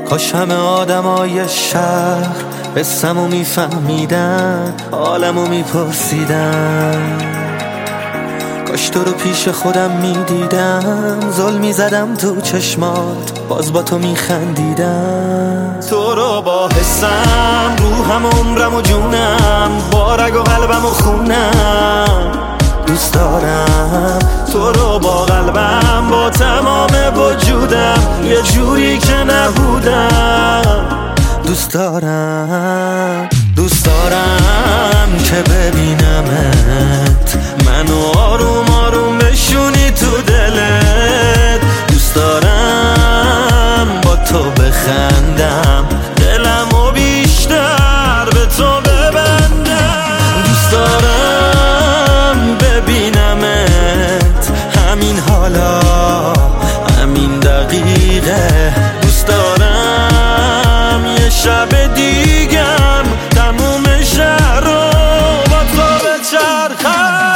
کاش همه آدمای شهر قصه‌مو میفهمیدن، حالمو میپرسیدن. کاش تو رو پیش خودم میدیدم، زل میزدم تو چشمات، باز با تو میخندیدم. تو رو با حسم، روحم، عمرم و جونم، با رگ و قلبم و خونم دوست دارم. تو رو با قلبم، با تمام وجودم، یه جوری که نبودم دوست دارم. دوست دارم که ببینمت، منو آروم آروم بشونی تو دلت. دوست دارم با تو بخندم، دلمو بیشتر به تو ببندم. دوست دارم ببینمت همین حالا، همین دقیقه. دوست دارم یه شب دیگم تموم شهر رو با تو بچرخم.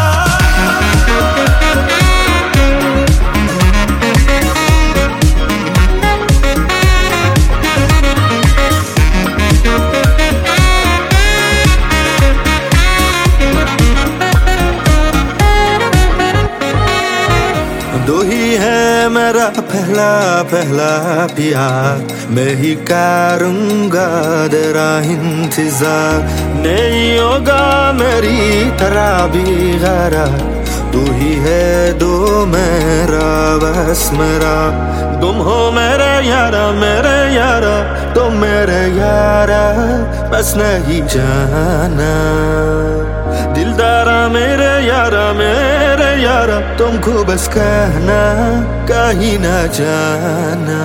दो ही है मेरा पहला पहला प्यार, मैं ही करूँगा तेरा इंतजार। नहीं होगा मेरी तरह भी गैरार, तू ही है दो मेरा बस मेरा। तुम हो मेरे यारा तुम मेरे यारा, बस नहीं जाना। दिलदारा मेरे यारा तुमको बस कहना, कहीं ना जाना।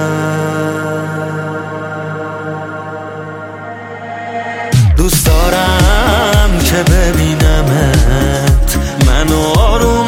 دوست دارم که ببینمت، منو آروم